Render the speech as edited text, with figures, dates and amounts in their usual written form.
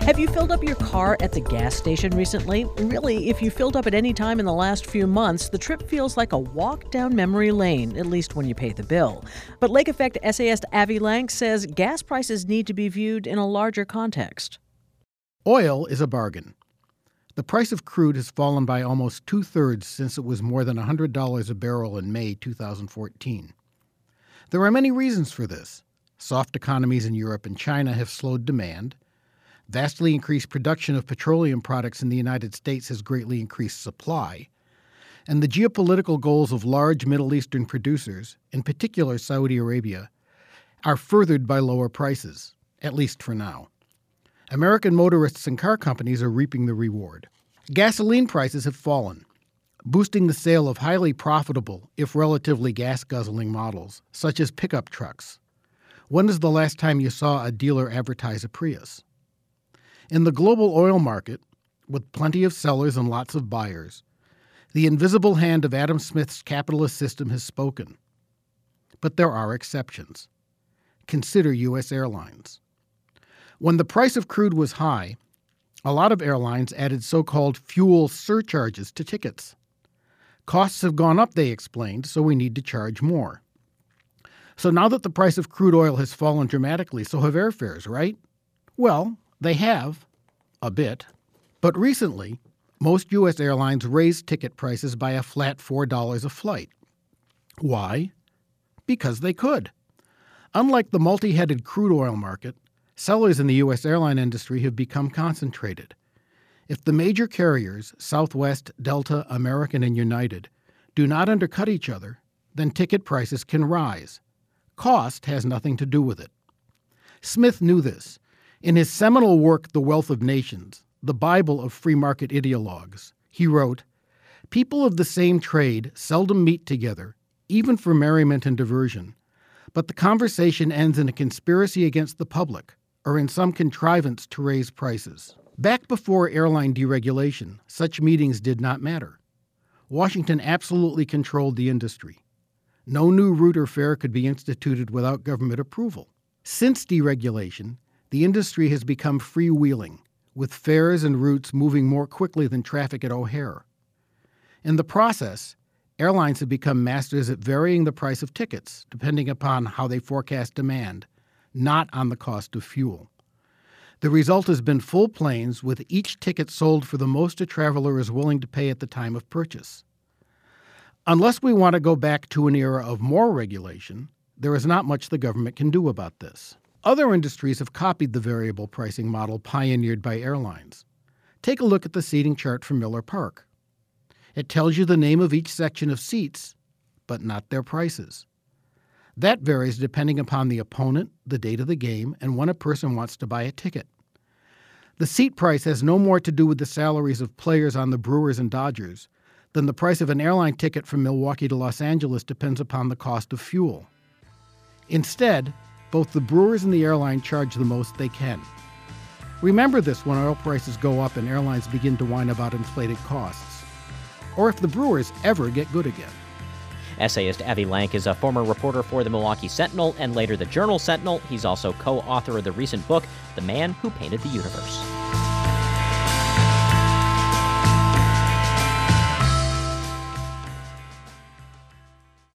Have you filled up your car at the gas station recently? Really, if you filled up at any time in the last few months, the trip feels like a walk down memory lane, at least when you pay the bill. But Lake Effect essayist Avi Lank says gas prices need to be viewed in a larger context. Oil is a bargain. The price of crude has fallen by almost two-thirds since it was more than $100 a barrel in May 2014. There are many reasons for this. Soft economies in Europe and China have slowed demand. Vastly increased production of petroleum products in the United States has greatly increased supply. And the geopolitical goals of large Middle Eastern producers, in particular Saudi Arabia, are furthered by lower prices, at least for now. American motorists and car companies are reaping the reward. Gasoline prices have fallen, boosting the sale of highly profitable, if relatively gas-guzzling models, such as pickup trucks. When is the last time you saw a dealer advertise a Prius? In the global oil market, with plenty of sellers and lots of buyers, the invisible hand of Adam Smith's capitalist system has spoken. But there are exceptions. Consider U.S. airlines. When the price of crude was high, a lot of airlines added so-called fuel surcharges to tickets. Costs have gone up, they explained, so we need to charge more. So now that the price of crude oil has fallen dramatically, so have airfares, right? Well, they have, a bit. But recently, most U.S. airlines raised ticket prices by a flat $4 a flight. Why? Because they could. Unlike the multi-headed crude oil market, sellers in the U.S. airline industry have become concentrated. If the major carriers, Southwest, Delta, American, and United, do not undercut each other, then ticket prices can rise. Cost has nothing to do with it. Smith knew this. In his seminal work, The Wealth of Nations, the Bible of free market ideologues, he wrote, "People of the same trade seldom meet together, even for merriment and diversion, but the conversation ends in a conspiracy against the public, or in some contrivance to raise prices." Back before airline deregulation, such meetings did not matter. Washington absolutely controlled the industry. No new route or fare could be instituted without government approval. Since deregulation, the industry has become freewheeling, with fares and routes moving more quickly than traffic at O'Hare. In the process, airlines have become masters at varying the price of tickets, depending upon how they forecast demand, not on the cost of fuel. The result has been full planes, with each ticket sold for the most a traveler is willing to pay at the time of purchase. Unless we want to go back to an era of more regulation, there is not much the government can do about this. Other industries have copied the variable pricing model pioneered by airlines. Take a look at the seating chart from Miller Park. It tells you the name of each section of seats, but not their prices. That varies depending upon the opponent, the date of the game, and when a person wants to buy a ticket. The seat price has no more to do with the salaries of players on the Brewers and Dodgers than the price of an airline ticket from Milwaukee to Los Angeles depends upon the cost of fuel. Instead, both the brewers and the airline charge the most they can. Remember this when oil prices go up and airlines begin to whine about inflated costs, or if the brewers ever get good again. Essayist Avi Lank is a former reporter for the Milwaukee Sentinel and later the Journal Sentinel. He's also co-author of the recent book, The Man Who Painted the Universe.